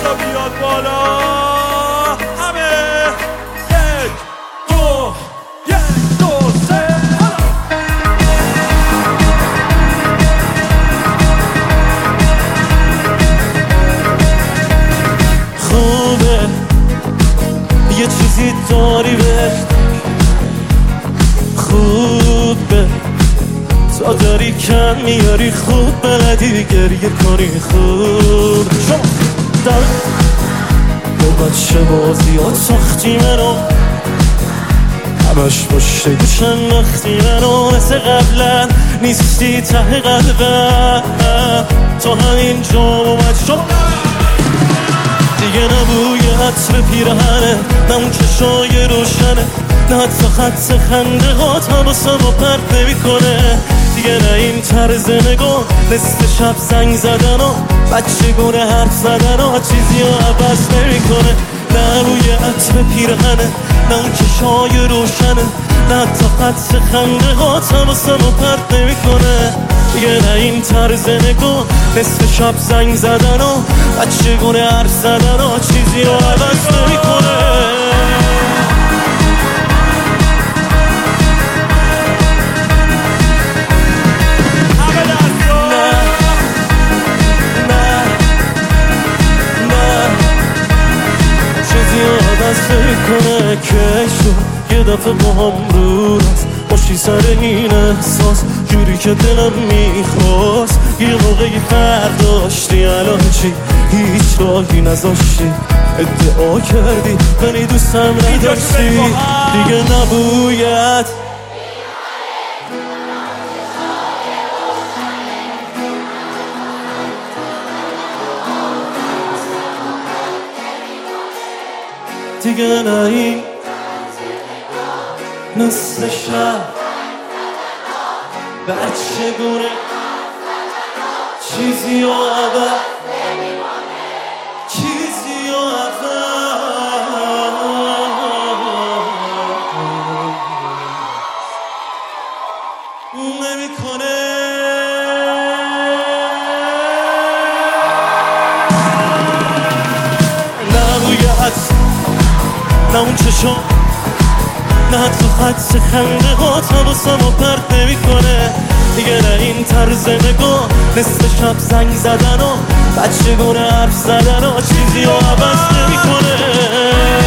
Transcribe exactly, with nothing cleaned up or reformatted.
دستا بیاد بالا همه یک دو یک دو سه خوبه یه چیزی داری بهش خوبه تا داری کم میاری خوب بلدی گریه کنی خوب شما در با بچه بازیات ساختی منو همش پشت گوشم وقتی منو مثل قبلا نیستی ته قلبم تا همین جا اومد شما دیگه نبوی عطر پیرهنه نه اون چشای روشنه نه حتی خط خنده هات حواسمو پرت نمی کنه دیگه نه این طرز نگاه نصف شب زنگ زدن و بچه گونه حرف زدن و چیزی ها عوض نمی کنه نه روی عطر پیرهنه نه اون چشای روشنه نه حتی خط خنده هات حواسمو پرت نمی کنه دیگه نه این طرز نگاه نصف شب زنگ زدن و بچه گونه حرف زدن و چیزی رو عوض نمی کنه کنه که شد یه دفعه با هم رو رست باشی سر این احساس جوری که دلم میخواست یه موقعی فرداشتی الان چی هیچ راهی نذاشتی ادعا کردی ولی دوستم نداشتی دیگه نبوید دیگه نه این نصف شب بچه گونه چیزی و عوض چیزی و عوض نمی کنه نه روی عطر نه اون چشم نه حتی خط خنده هات حواسمو پرت نمی کنه دیگه نه این طرز نگاه نصف شب زنگ زدن و بچه گونه حرف زدن و چیزی رو عوض نمی کنه